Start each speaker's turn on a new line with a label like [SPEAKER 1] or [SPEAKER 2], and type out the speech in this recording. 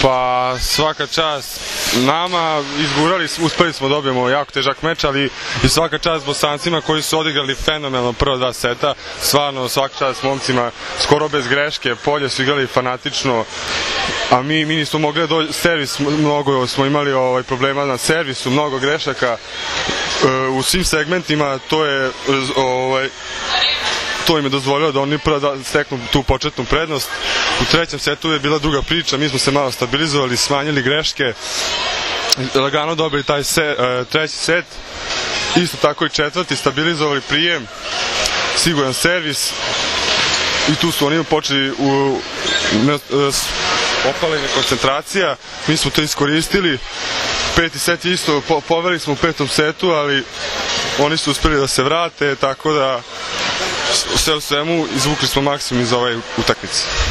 [SPEAKER 1] Pa svaka čast nama, uspeli smo dobijemo jako težak meč, ali i svaka čast Bosancima koji su odigrali fenomenalno prva dva seta, stvarno svaka čast momcima, skoro bez greške, polje su igrali fanatično, a mi nismo mogli da servis, mnogo smo imali problema na servisu, mnogo grešaka u svim segmentima, to im je dozvoljilo da oni steknu tu početnu prednost. U trećem setu je bila druga priča, mi smo se malo stabilizovali, smanjili greške, lagano dobili taj treći set, isto tako i četvrti, stabilizovali prijem, siguran servis i tu su oni počeli opaljenje koncentracija, mi smo to iskoristili. Peti set isto, poveli smo u petom setu, ali oni su uspeli da se vrate, tako da sve u svemu izvukli smo maksimum iz ove utakmice.